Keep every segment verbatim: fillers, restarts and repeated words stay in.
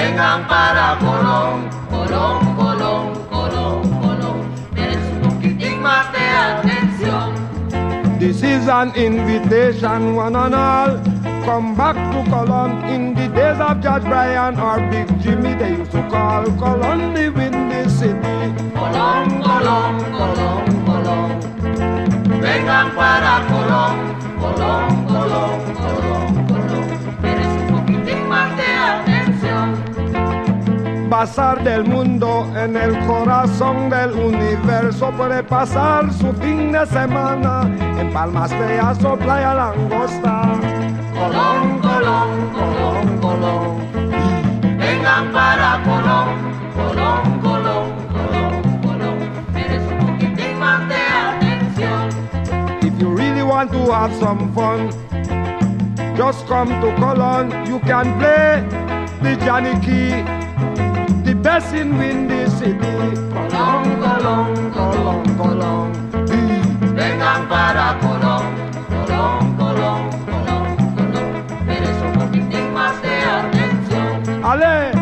Vengan para Colón, Colón, Colón, Colón, Colón. Es un poquitín más de atención. This is an invitation, one and all. Come back to Colón. In the days of Judge Brian or Big Jimmy, they used to call Colón the windy city. Colón, Colón, Colón, Colón. Vengan para Colón, Colón, Colón, Colón, Colón. Eres un poquitín más de atención. Bazar del mundo en el corazón del universo puede pasar su fin de semana en Palmas Feas o Playa Langosta. Colón, Colón, Colón, Colón. Vengan para Colón, Colón, Colón, Colón, Colón. Eres un poquitín más de atención. If you really want to have some fun, just come to Colón. You can play the Johnny Key, the best in Windy City. Colón, Colón, Colón, Colón. Vengan para Colón, Colón, Colón, Colón, Colón. Eres un poquitín más de atención. ¡Ale!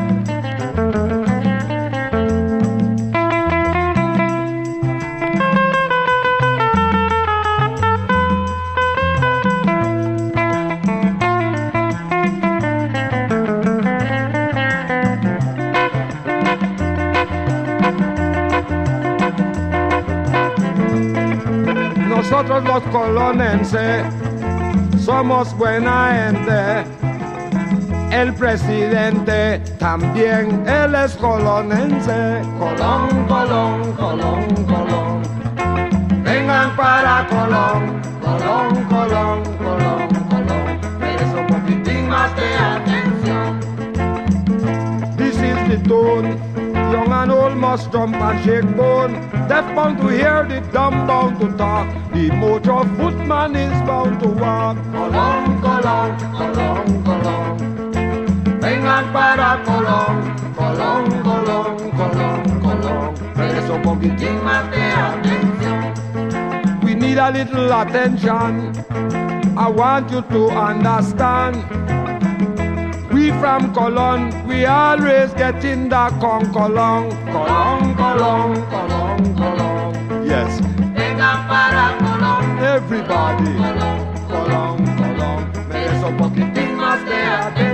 Nosotros los colonenses somos buena gente. El presidente también, él es colonense. Colón, Colón, Colón, Colón. Vengan para Colón, Colón, Colón, Colón, Colón. Eres un poquitín más de atención. This is the tune. Young and old must jump and shake bone. Deaf bound to hear, the dumb bound to talk. The motor footman is bound to walk. Colón, Colón, Colón, Colón. Vengan para Colón, Colón, Colón, Colón, Colón. Eres un poquitín más de atención. We need a little attention. I want you to understand. We from Colón, we always get in the con Colón. Colón, Colón, Colón, Colón. Yes. Vengan para Colón. Everybody. Colón, Colón, Colón. Eres un poquitín más de atención.